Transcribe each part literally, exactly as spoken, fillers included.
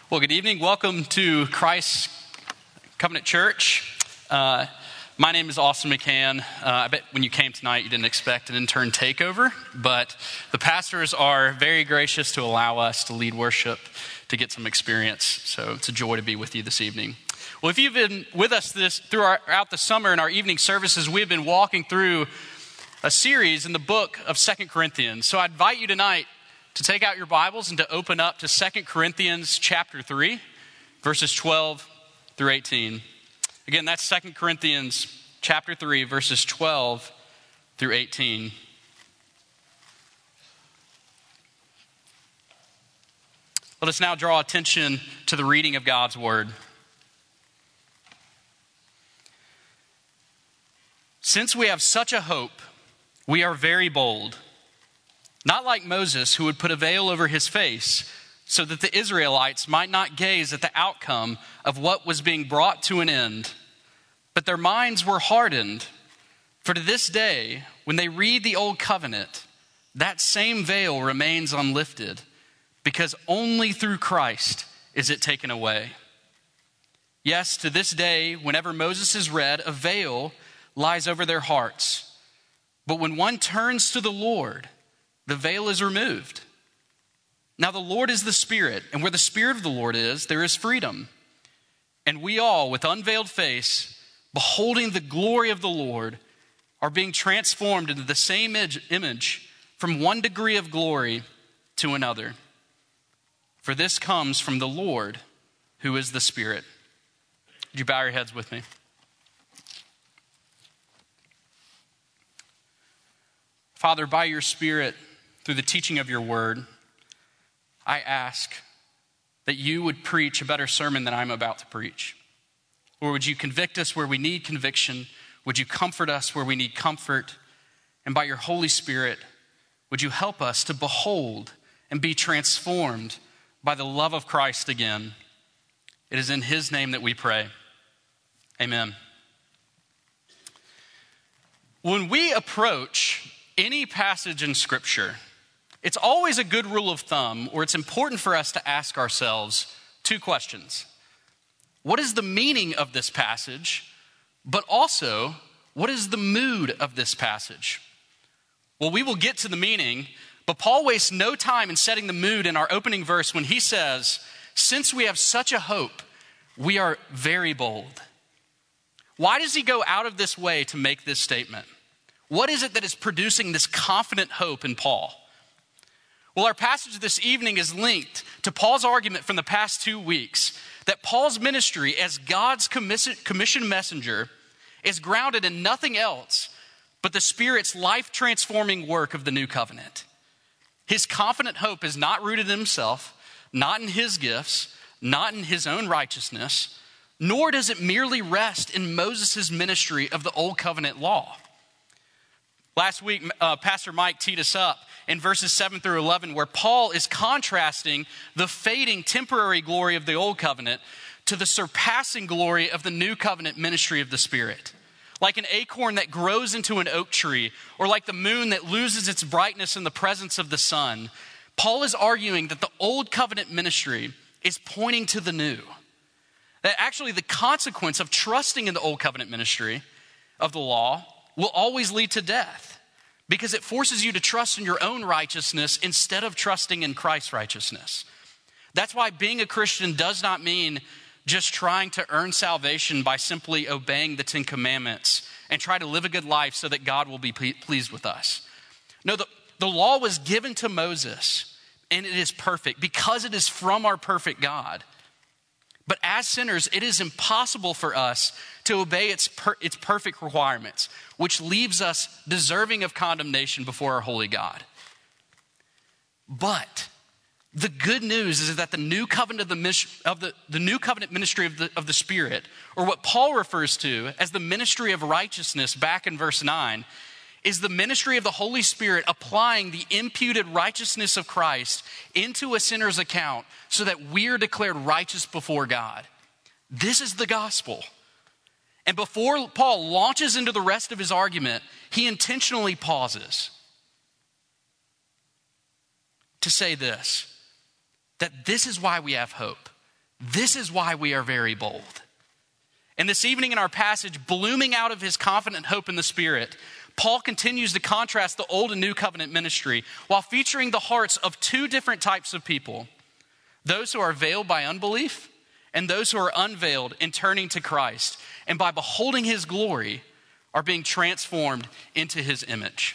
Well, good evening. Welcome to Christ Covenant Church. Uh, my name is Austin McCann. Uh, I bet when you came tonight, you didn't expect an intern takeover, but the pastors are very gracious to allow us to lead worship, to get some experience. So it's a joy to be with you this evening. Well, if you've been with us this throughout the summer in our evening services, we've been walking through a series in the book of Second Corinthians. So I invite you tonight to take out your Bibles and to open up to Second Corinthians chapter three, verses twelve through eighteen. Again, that's Second Corinthians chapter three, verses twelve through eighteen. Let us now draw attention to the reading of God's word. Since we have such a hope, we are very bold. Not like Moses, who would put a veil over his face so that the Israelites might not gaze at the outcome of what was being brought to an end. But their minds were hardened. For to this day, when they read the old covenant, that same veil remains unlifted, because only through Christ is it taken away. Yes, to this day, whenever Moses is read, a veil lies over their hearts. But when one turns to the Lord, the veil is removed. Now the Lord is the Spirit, and where the Spirit of the Lord is, there is freedom. And we all, with unveiled face, beholding the glory of the Lord, are being transformed into the same image from one degree of glory to another. For this comes from the Lord, who is the Spirit. Would you bow your heads with me? Father, by your Spirit, through the teaching of your word, I ask that you would preach a better sermon than I'm about to preach. Or would you convict us where we need conviction? Would you comfort us where we need comfort? And by your Holy Spirit, would you help us to behold and be transformed by the love of Christ again? It is in his name that we pray. Amen. When we approach any passage in Scripture, it's always a good rule of thumb, or it's important for us to ask ourselves two questions. What is the meaning of this passage? But also, what is the mood of this passage? Well, we will get to the meaning, but Paul wastes no time in setting the mood in our opening verse when he says, since we have such a hope, we are very bold. Why does he go out of this way to make this statement? What is it that is producing this confident hope in Paul? Well, our passage this evening is linked to Paul's argument from the past two weeks that Paul's ministry as God's commissioned messenger is grounded in nothing else but the Spirit's life-transforming work of the new covenant. His confident hope is not rooted in himself, not in his gifts, not in his own righteousness, nor does it merely rest in Moses' ministry of the old covenant law. Last week, uh, Pastor Mike teed us up in verses seven through eleven, where Paul is contrasting the fading temporary glory of the old covenant to the surpassing glory of the new covenant ministry of the Spirit. Like an acorn that grows into an oak tree, or like the moon that loses its brightness in the presence of the sun, Paul is arguing that the old covenant ministry is pointing to the new. That actually the consequence of trusting in the old covenant ministry of the law will always lead to death, because it forces you to trust in your own righteousness instead of trusting in Christ's righteousness. That's why being a Christian does not mean just trying to earn salvation by simply obeying the Ten Commandments and try to live a good life so that God will be pleased with us. No, the, the law was given to Moses, and it is perfect because it is from our perfect God. But as sinners, it is impossible for us to obey its per, its perfect requirements, which leaves us deserving of condemnation before our holy God. But the good news is that the new covenant of the, of the, the new covenant ministry of the, of the Spirit, or what Paul refers to as the ministry of righteousness back in verse nine, is the ministry of the Holy Spirit applying the imputed righteousness of Christ into a sinner's account so that we are declared righteous before God. This is the gospel. And before Paul launches into the rest of his argument, he intentionally pauses to say this, that this is why we have hope. This is why we are very bold. And this evening in our passage, blooming out of his confident hope in the Spirit, Paul continues to contrast the old and new covenant ministry while featuring the hearts of two different types of people. Those who are veiled by unbelief and those who are unveiled in turning to Christ. And by beholding his glory are being transformed into his image.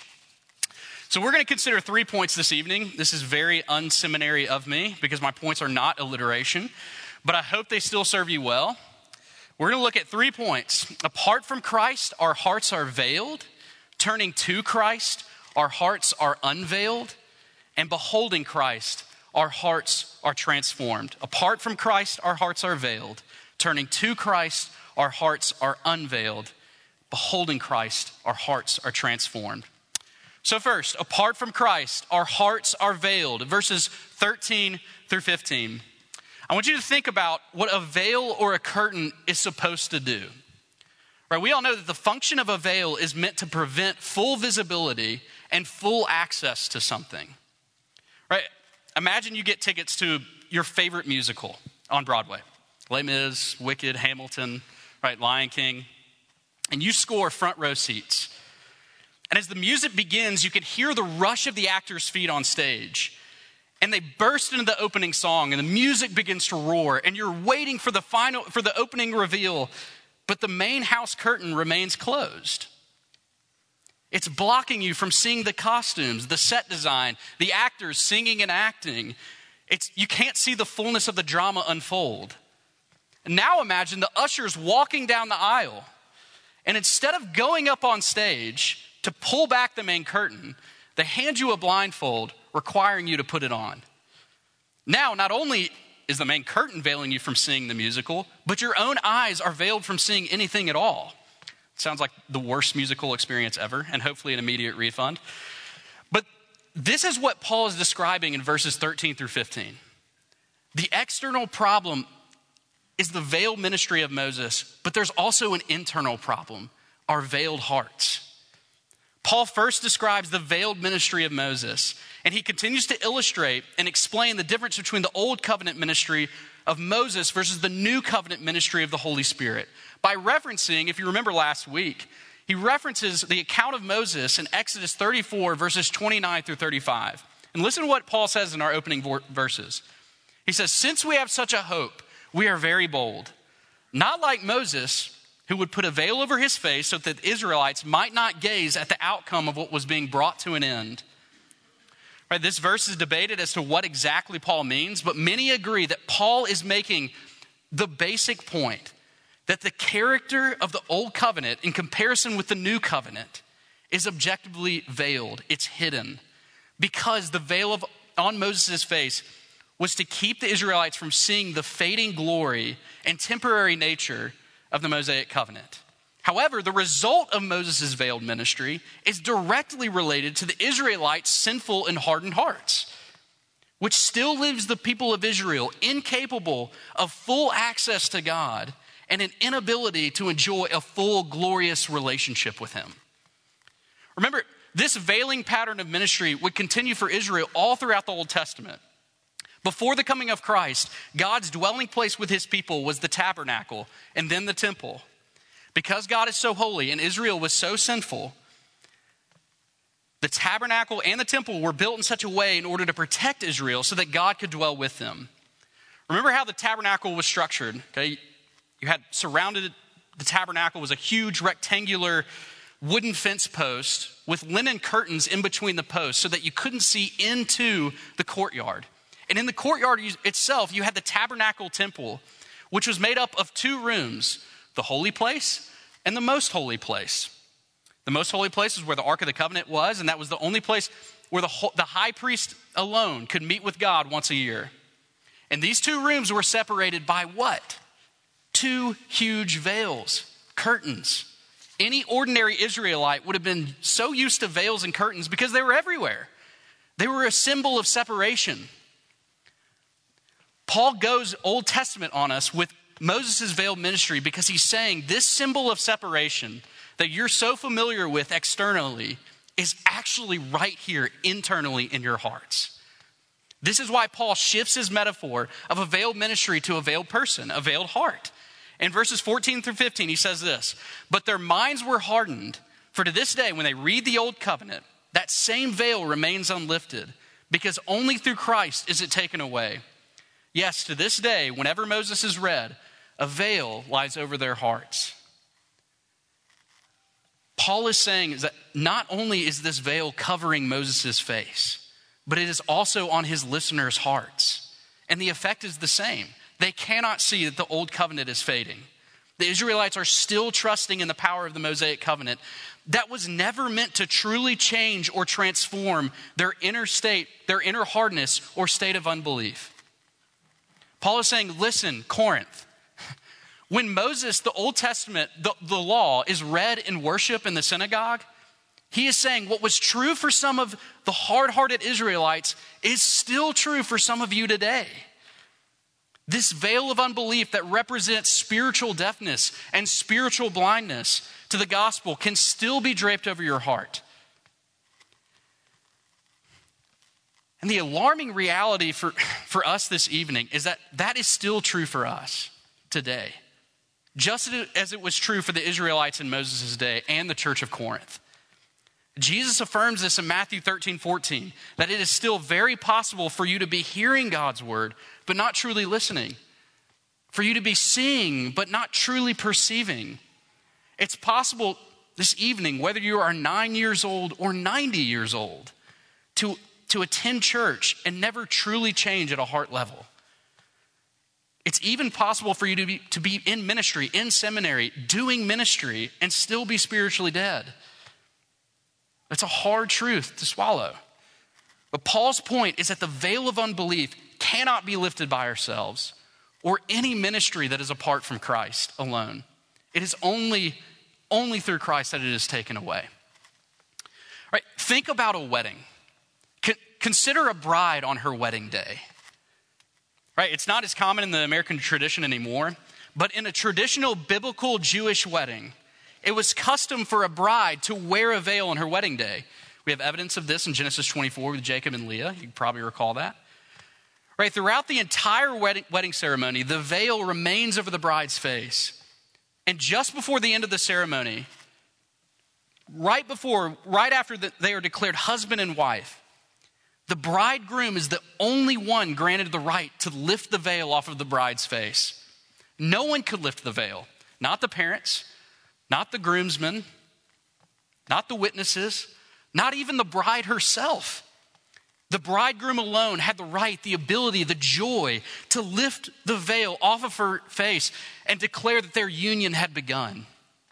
So we're going to consider three points this evening. This is very unseminary of me because my points are not alliteration, but I hope they still serve you well. We're going to look at three points. Apart from Christ, our hearts are veiled. Turning to Christ, our hearts are unveiled. And beholding Christ, our hearts are transformed. Apart from Christ, our hearts are veiled. Turning to Christ, our hearts are unveiled. Beholding Christ, our hearts are transformed. So first, apart from Christ, our hearts are veiled. Verses thirteen through fifteen. I want you to think about what a veil or a curtain is supposed to do. Right? We all know that the function of a veil is meant to prevent full visibility and full access to something. Right? Imagine you get tickets to your favorite musical on Broadway. Les Mis, Wicked, Hamilton, right, Lion King. And you score front row seats. And as the music begins, you can hear the rush of the actors' feet on stage. And they burst into the opening song, and the music begins to roar, and you're waiting for the final, for the opening reveal, but the main house curtain remains closed. It's blocking you from seeing the costumes, the set design, the actors singing and acting. It's, you can't see the fullness of the drama unfold. And now imagine the ushers walking down the aisle, and instead of going up on stage to pull back the main curtain, they hand you a blindfold requiring you to put it on. Now, not only is the main curtain veiling you from seeing the musical, but your own eyes are veiled from seeing anything at all. Sounds like the worst musical experience ever, and hopefully an immediate refund. But this is what Paul is describing in verses thirteen through fifteen. The external problem is the veiled ministry of Moses, but there's also an internal problem, our veiled hearts. Paul first describes the veiled ministry of Moses, and he continues to illustrate and explain the difference between the old covenant ministry of Moses versus the new covenant ministry of the Holy Spirit. By referencing, if you remember last week, he references the account of Moses in Exodus thirty-four, verses twenty-nine through thirty-five. And listen to what Paul says in our opening verses. He says, "Since we have such a hope, we are very bold. Not like Moses, who would put a veil over his face so that the Israelites might not gaze at the outcome of what was being brought to an end." Right, this verse is debated as to what exactly Paul means, but many agree that Paul is making the basic point that the character of the old covenant in comparison with the new covenant is objectively veiled. It's hidden because the veil of, on Moses' face was to keep the Israelites from seeing the fading glory and temporary nature of the Mosaic covenant. However, the result of Moses' veiled ministry is directly related to the Israelites' sinful and hardened hearts, which still leaves the people of Israel incapable of full access to God and an inability to enjoy a full, glorious relationship with him. Remember, this veiling pattern of ministry would continue for Israel all throughout the Old Testament. Before the coming of Christ, God's dwelling place with his people was the tabernacle and then the temple. Because God is so holy and Israel was so sinful, the tabernacle and the temple were built in such a way in order to protect Israel so that God could dwell with them. Remember how the tabernacle was structured? Okay, you had surrounded the tabernacle was a huge rectangular wooden fence post with linen curtains in between the posts so that you couldn't see into the courtyard. And in the courtyard itself, you had the tabernacle temple, which was made up of two rooms, the holy place and the most holy place. The most holy place is where the Ark of the Covenant was, and that was the only place where the, the high priest alone could meet with God once a year. And these two rooms were separated by what? Two huge veils, curtains. Any ordinary Israelite would have been so used to veils and curtains because they were everywhere. They were a symbol of separation. Paul goes Old Testament on us with Moses' veiled ministry because he's saying this symbol of separation that you're so familiar with externally is actually right here internally in your hearts. This is why Paul shifts his metaphor of a veiled ministry to a veiled person, a veiled heart. In verses fourteen through fifteen, he says this, "But their minds were hardened, for to this day when they read the old covenant, that same veil remains unlifted, because only through Christ is it taken away. Yes, to this day, whenever Moses is read, a veil lies over their hearts." Paul is saying that not only is this veil covering Moses' face, but it is also on his listeners' hearts. And the effect is the same. They cannot see that the old covenant is fading. The Israelites are still trusting in the power of the Mosaic covenant that was never meant to truly change or transform their inner state, their inner hardness or state of unbelief. Paul is saying, listen, Corinth, when Moses, the Old Testament, the, the law is read in worship in the synagogue, he is saying what was true for some of the hard-hearted Israelites is still true for some of you today. This veil of unbelief that represents spiritual deafness and spiritual blindness to the gospel can still be draped over your heart. And the alarming reality for, for us this evening is that that is still true for us today, just as it was true for the Israelites in Moses' day and the church of Corinth. Jesus affirms this in Matthew thirteen fourteen, that it is still very possible for you to be hearing God's word, but not truly listening. For you to be seeing, but not truly perceiving. It's possible this evening, whether you are nine years old or ninety years old, to, to attend church and never truly change at a heart level. It's even possible for you to be, to be in ministry, in seminary, doing ministry, and still be spiritually dead. That's a hard truth to swallow. But Paul's point is that the veil of unbelief cannot be lifted by ourselves or any ministry that is apart from Christ alone. It is only, only through Christ that it is taken away. All right, think about a wedding. Con- consider a bride on her wedding day. Right, it's not as common in the American tradition anymore, but in a traditional biblical Jewish wedding, it was custom for a bride to wear a veil on her wedding day. We have evidence of this in Genesis twenty-four with Jacob and Leah. You can probably recall that. Right, throughout the entire wedding, wedding ceremony, the veil remains over the bride's face. And just before the end of the ceremony, right before, right after the, they are declared husband and wife, the bridegroom is the only one granted the right to lift the veil off of the bride's face. No one could lift the veil. Not the parents, not the groomsmen, not the witnesses, not even the bride herself. The bridegroom alone had the right, the ability, the joy to lift the veil off of her face and declare that their union had begun.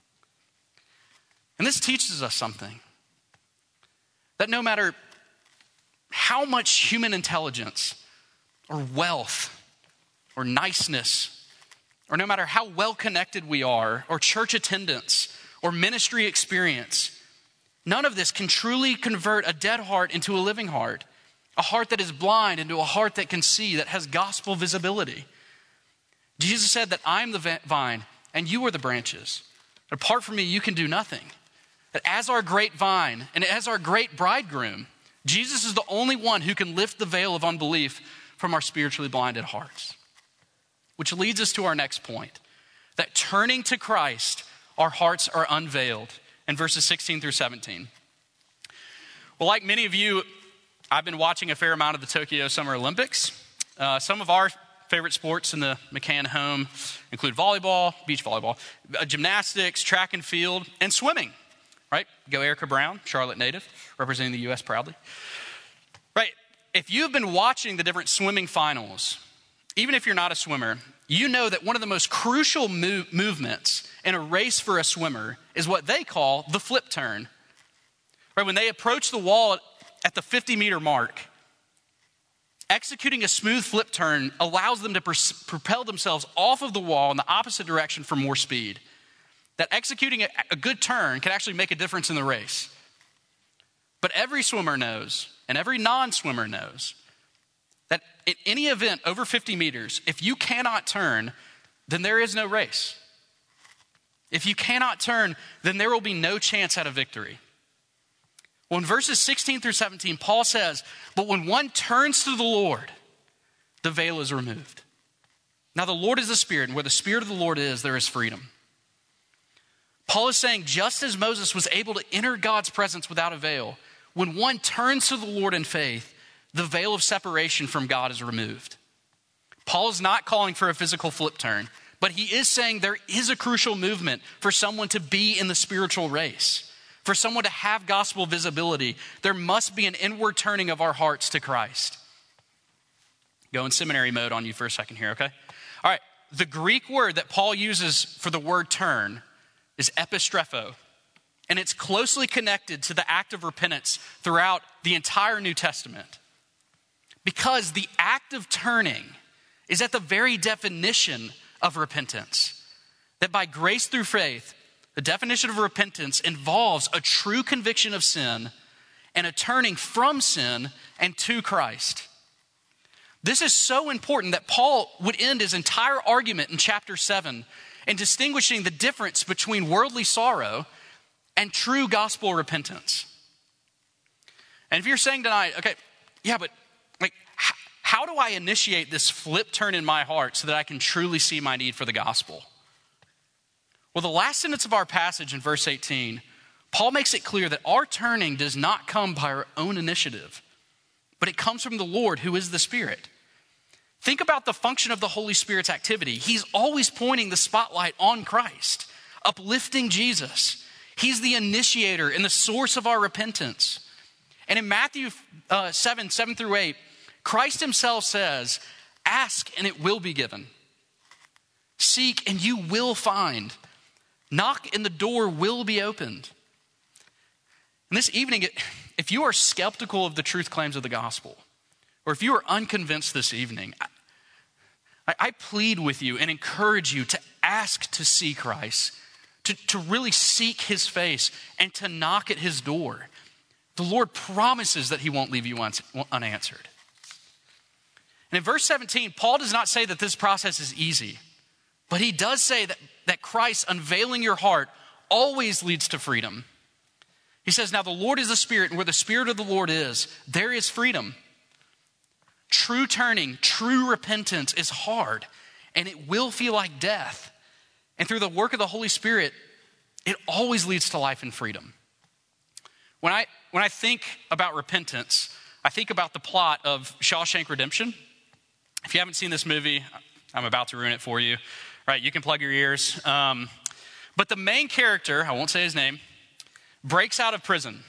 And this teaches us something. That no matter how much human intelligence or wealth or niceness, or no matter how well connected we are, or church attendance, or ministry experience, none of this can truly convert a dead heart into a living heart, a heart that is blind into a heart that can see, that has gospel visibility. Jesus said that I'm the vine and you are the branches. Apart from me, you can do nothing. That as our great vine and as our great bridegroom, Jesus is the only one who can lift the veil of unbelief from our spiritually blinded hearts. Which leads us to our next point, that turning to Christ, our hearts are unveiled in verses sixteen through seventeen. Well, like many of you, I've been watching a fair amount of the Tokyo Summer Olympics. Uh, some of our favorite sports in the McCann home include volleyball, beach volleyball, uh, gymnastics, track and field, and swimming. Right? Go Erica Brown, Charlotte native, representing the U S proudly. Right? If you've been watching the different swimming finals, even if you're not a swimmer, you know that one of the most crucial move- movements in a race for a swimmer is what they call the flip turn. Right? When they approach the wall at the fifty meter mark, executing a smooth flip turn allows them to pr- propel themselves off of the wall in the opposite direction for more speed. That executing a, a good turn can actually make a difference in the race. But every swimmer knows, and every non-swimmer knows, that in any event over fifty meters, if you cannot turn, then there is no race. If you cannot turn, then there will be no chance at a victory. Well, in verses sixteen through seventeen, Paul says, but when one turns to the Lord, the veil is removed. Now the Lord is the Spirit, and where the Spirit of the Lord is, there is freedom. Paul is saying, just as Moses was able to enter God's presence without a veil, when one turns to the Lord in faith, the veil of separation from God is removed. Paul is not calling for a physical flip turn, but he is saying there is a crucial movement for someone to be in the spiritual race. For someone to have gospel visibility, there must be an inward turning of our hearts to Christ. Go in seminary mode on you for a second here, okay? All right, the Greek word that Paul uses for the word turn is epistrepho, and it's closely connected to the act of repentance throughout the entire New Testament. Because the act of turning is at the very definition of repentance. That by grace through faith, the definition of repentance involves a true conviction of sin and a turning from sin and to Christ. This is so important that Paul would end his entire argument in chapter seven in distinguishing the difference between worldly sorrow and true gospel repentance. And if you're saying tonight, okay, yeah, but like, how, how do I initiate this flip turn in my heart so that I can truly see my need for the gospel? Well, the last sentence of our passage in verse eighteen, Paul makes it clear that our turning does not come by our own initiative, but it comes from the Lord who is the Spirit. Think about the function of the Holy Spirit's activity. He's always pointing the spotlight on Christ, uplifting Jesus. He's the initiator and the source of our repentance. And in Matthew uh, seven, seven through eight, Christ himself says, ask and it will be given. Seek and you will find. Knock and the door will be opened. And this evening, if you are skeptical of the truth claims of the gospel, or if you are unconvinced this evening, I, I plead with you and encourage you to ask to see Christ, to, to really seek his face and to knock at his door. The Lord promises that he won't leave you un, unanswered. And in verse seventeen, Paul does not say that this process is easy, but he does say that, that Christ unveiling your heart always leads to freedom. He says, now the Lord is the Spirit, and where the Spirit of the Lord is, there is freedom. True turning, true repentance is hard, and it will feel like death. And through the work of the Holy Spirit, it always leads to life and freedom. When I, when I think about repentance, I think about the plot of Shawshank Redemption. If you haven't seen this movie, I'm about to ruin it for you. Right, you can plug your ears. Um, but the main character, I won't say his name, breaks out of prison.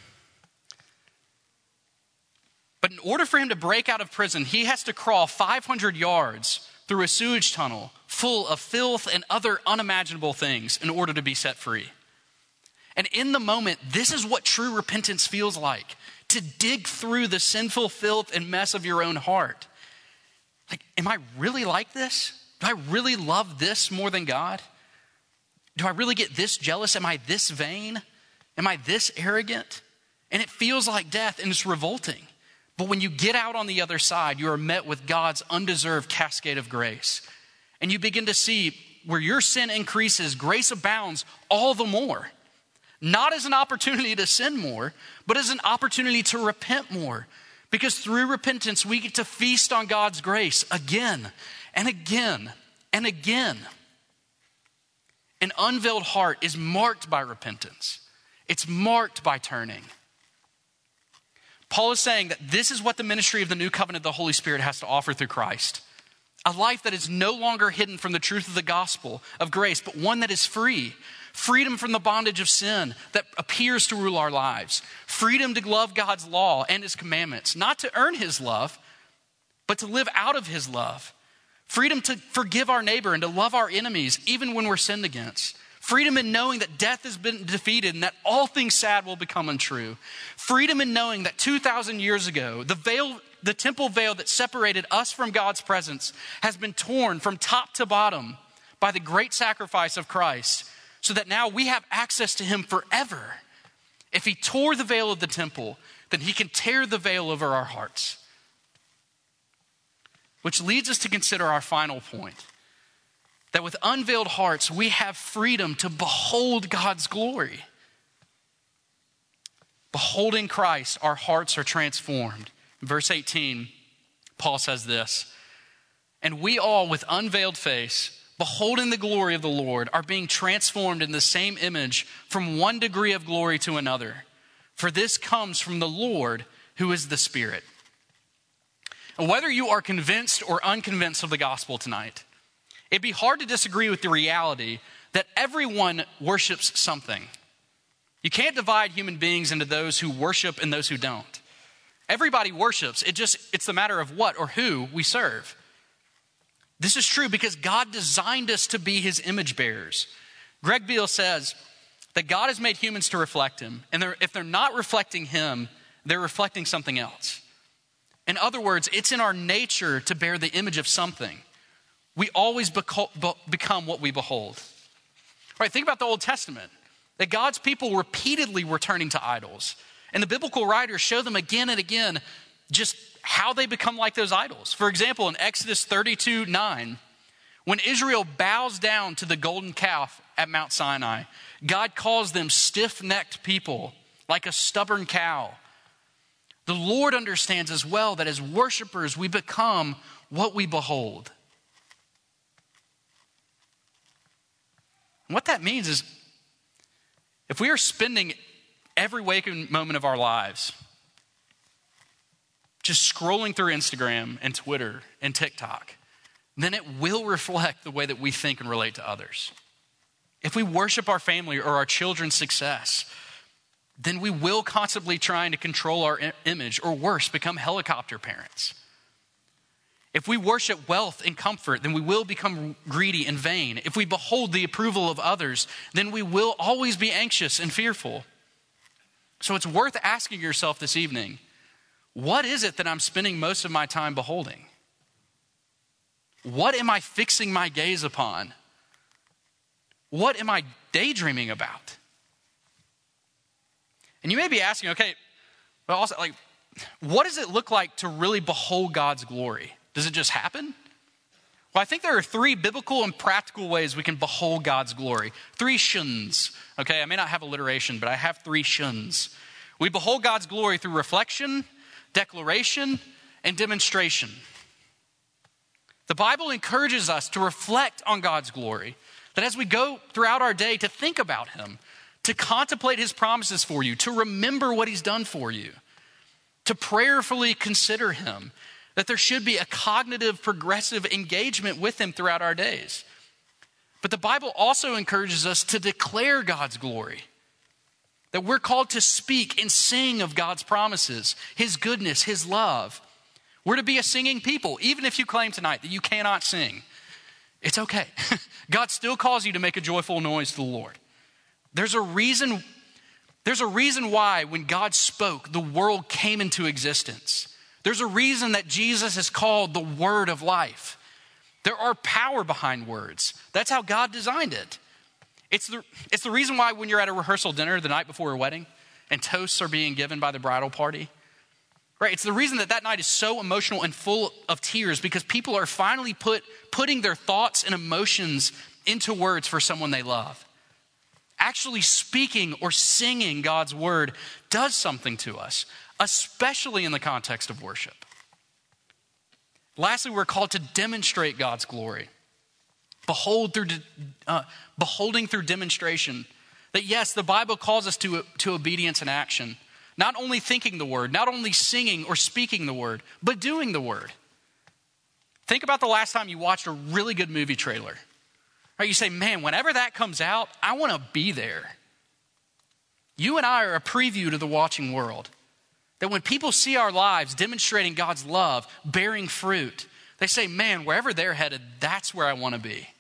But in order for him to break out of prison, he has to crawl five hundred yards through a sewage tunnel full of filth and other unimaginable things in order to be set free. And in the moment, this is what true repentance feels like, to dig through the sinful filth and mess of your own heart. Like, am I really like this? Do I really love this more than God? Do I really get this jealous? Am I this vain? Am I this arrogant? And it feels like death and it's revolting. But when you get out on the other side, you are met with God's undeserved cascade of grace. And you begin to see where your sin increases, grace abounds all the more. Not as an opportunity to sin more, but as an opportunity to repent more. Because through repentance, we get to feast on God's grace again and again and again. An unveiled heart is marked by repentance. It's marked by turning. Paul is saying that this is what the ministry of the new covenant of the Holy Spirit has to offer through Christ. A life that is no longer hidden from the truth of the gospel of grace, but one that is free. Freedom from the bondage of sin that appears to rule our lives. Freedom to love God's law and his commandments, not to earn his love, but to live out of his love. Freedom to forgive our neighbor and to love our enemies, even when we're sinned against. Freedom in knowing that death has been defeated and that all things sad will become untrue. Freedom in knowing that two thousand years ago, the veil, the temple veil that separated us from God's presence has been torn from top to bottom by the great sacrifice of Christ, so that now we have access to him forever. If he tore the veil of the temple, then he can tear the veil over our hearts. Which leads us to consider our final point. That with unveiled hearts, we have freedom to behold God's glory. Beholding Christ, our hearts are transformed. In verse eighteen, Paul says this, and we all with unveiled face, beholding the glory of the Lord, are being transformed in the same image from one degree of glory to another. For this comes from the Lord, who is the Spirit. And whether you are convinced or unconvinced of the gospel tonight, it'd be hard to disagree with the reality that everyone worships something. You can't divide human beings into those who worship and those who don't. Everybody worships. It just, it's the matter of what or who we serve. This is true because God designed us to be his image bearers. Greg Beale says that God has made humans to reflect him. And they're, if they're not reflecting him, they're reflecting something else. In other words, it's in our nature to bear the image of something. We always beco- be- become what we behold. All right, think about the Old Testament. That God's people repeatedly were turning to idols. And the biblical writers show them again and again just how they become like those idols. For example, in Exodus thirty-two nine, when Israel bows down to the golden calf at Mount Sinai, God calls them stiff-necked people, like a stubborn cow. The Lord understands as well that as worshipers, we become what we behold. And what that means is, if we are spending every waking moment of our lives just scrolling through Instagram and Twitter and TikTok, then it will reflect the way that we think and relate to others. If we worship our family or our children's success, then we will constantly trying to control our image, or worse, become helicopter parents. If we worship wealth and comfort, then we will become greedy and vain. If we behold the approval of others, then we will always be anxious and fearful. So it's worth asking yourself this evening, what is it that I'm spending most of my time beholding? What am I fixing my gaze upon? What am I daydreaming about? And you may be asking, okay, but also, like, what does it look like to really behold God's glory? Does it just happen? Well, I think there are three biblical and practical ways we can behold God's glory. Three shuns. Okay, I may not have alliteration, but I have three shuns. We behold God's glory through reflection, declaration, and demonstration. The Bible encourages us to reflect on God's glory, that as we go throughout our day to think about him, to contemplate his promises for you, to remember what he's done for you, to prayerfully consider him, that there should be a cognitive, progressive engagement with him throughout our days. But the Bible also encourages us to declare God's glory, that we're called to speak and sing of God's promises, his goodness, his love. We're to be a singing people, even if you claim tonight that you cannot sing. It's okay. God still calls you to make a joyful noise to the Lord. There's a reason, there's a reason why when God spoke, the world came into existence. There's a reason that Jesus is called the word of life. There are power behind words. That's how God designed it. It's the, it's the reason why when you're at a rehearsal dinner the night before a wedding and toasts are being given by the bridal party, right? It's the reason that that night is so emotional and full of tears, because people are finally put, putting their thoughts and emotions into words for someone they love. Actually speaking or singing God's word does something to us, especially in the context of worship. Lastly, we're called to demonstrate God's glory. Behold through, uh, beholding through demonstration. That yes, the Bible calls us to, to obedience and action. Not only thinking the word, not only singing or speaking the word, but doing the word. Think about the last time you watched a really good movie trailer. Right, you say, man, whenever that comes out, I want to be there. You and I are a preview to the watching world. That when people see our lives demonstrating God's love, bearing fruit, they say, man, wherever they're headed, that's where I want to be.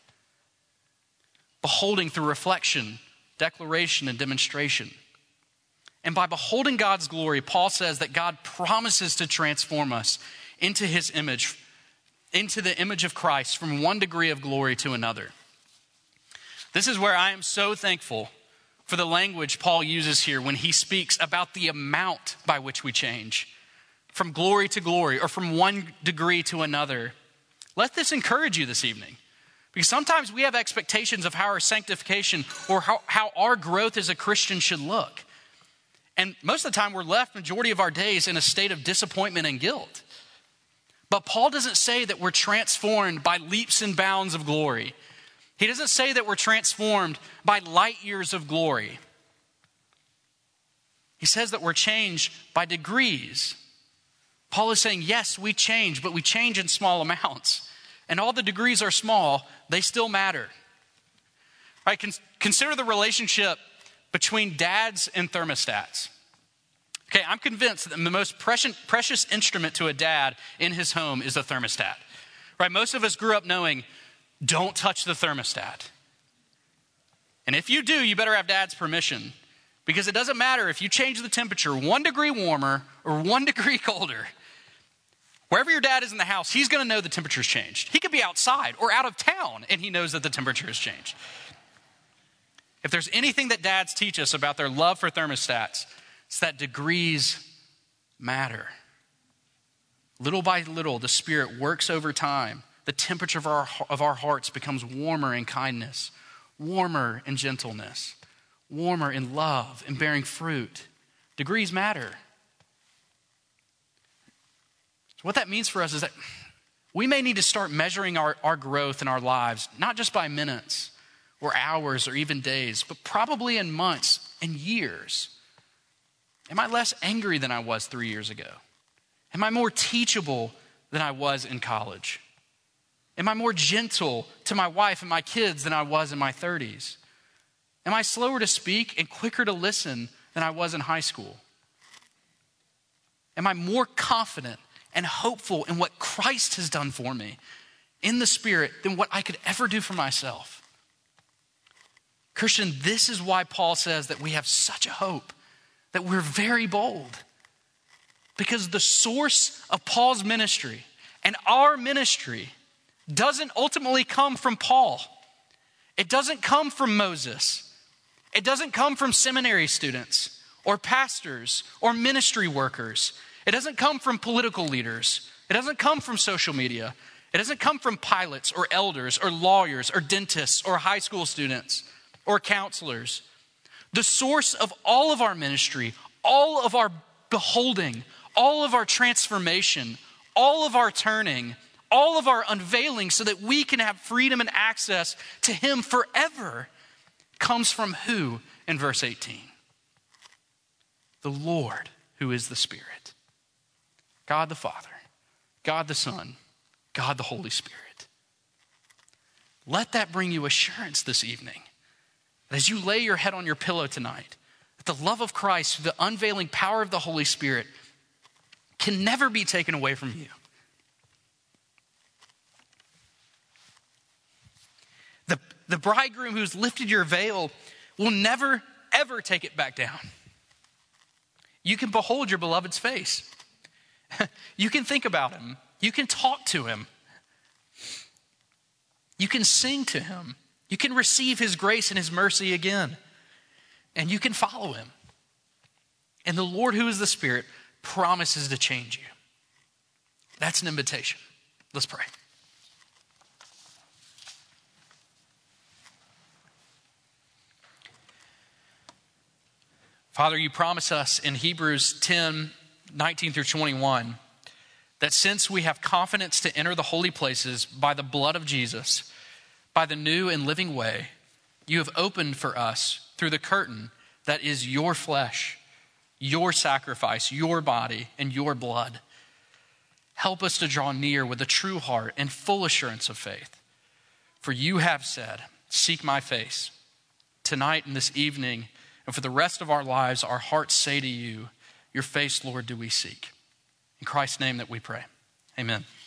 Beholding through reflection, declaration, and demonstration. And by beholding God's glory, Paul says that God promises to transform us into his image, into the image of Christ, from one degree of glory to another. This is where I am so thankful for the language Paul uses here when he speaks about the amount by which we change from glory to glory, or from one degree to another. Let this encourage you this evening, because sometimes we have expectations of how our sanctification or how, how our growth as a Christian should look. And most of the time we're left majority of our days in a state of disappointment and guilt. But Paul doesn't say that we're transformed by leaps and bounds of glory. He doesn't say that we're transformed by light years of glory. He says that we're changed by degrees. Paul is saying, yes, we change, but we change in small amounts. And all the degrees are small, they still matter. Right? Con- consider the relationship between dads and thermostats. Okay, I'm convinced that the most precious, precious instrument to a dad in his home is a thermostat. Right? Most of us grew up knowing, don't touch the thermostat. And if you do, you better have dad's permission. Because it doesn't matter if you change the temperature one degree warmer or one degree colder. Wherever your dad is in the house, he's going to know the temperature's changed. He could be outside or out of town, and he knows that the temperature has changed. If there's anything that dads teach us about their love for thermostats, it's that degrees matter. Little by little, the Spirit works over time. The temperature of our, of our hearts becomes warmer in kindness, warmer in gentleness, warmer in love and bearing fruit. Degrees matter. So what that means for us is that we may need to start measuring our, our growth in our lives, not just by minutes or hours or even days, but probably in months and years. Am I less angry than I was three years ago? Am I more teachable than I was in college? Am I more gentle to my wife and my kids than I was in my thirties? Am I slower to speak and quicker to listen than I was in high school? Am I more confident and hopeful in what Christ has done for me in the Spirit than what I could ever do for myself? Christian, this is why Paul says that we have such a hope, that we're very bold. Because the source of Paul's ministry and our ministry doesn't ultimately come from Paul. It doesn't come from Moses. It doesn't come from seminary students or pastors or ministry workers. It doesn't come from political leaders. It doesn't come from social media. It doesn't come from pilots or elders or lawyers or dentists or high school students or counselors. The source of all of our ministry, all of our beholding, all of our transformation, all of our turning, all of our unveiling so that we can have freedom and access to Him forever comes from who in verse eighteen? The Lord, who is the Spirit. God the Father, God the Son, God the Holy Spirit. Let that bring you assurance this evening. As you lay your head on your pillow tonight, that the love of Christ, the unveiling power of the Holy Spirit can never be taken away from you. The, the bridegroom who's lifted your veil will never, ever take it back down. You can behold your beloved's face. You can think about him. You can talk to him. You can sing to him. You can receive his grace and his mercy again. And you can follow him. And the Lord, who is the Spirit, promises to change you. That's an invitation. Let's pray. Father, you promise us in Hebrews ten, nineteen through twenty-one, that since we have confidence to enter the holy places by the blood of Jesus, by the new and living way, you have opened for us through the curtain that is your flesh, your sacrifice, your body, and your blood. Help us to draw near with a true heart and full assurance of faith. For you have said, seek my face. Tonight and this evening, and for the rest of our lives, our hearts say to you, your face, Lord, do we seek. In Christ's name that we pray. Amen.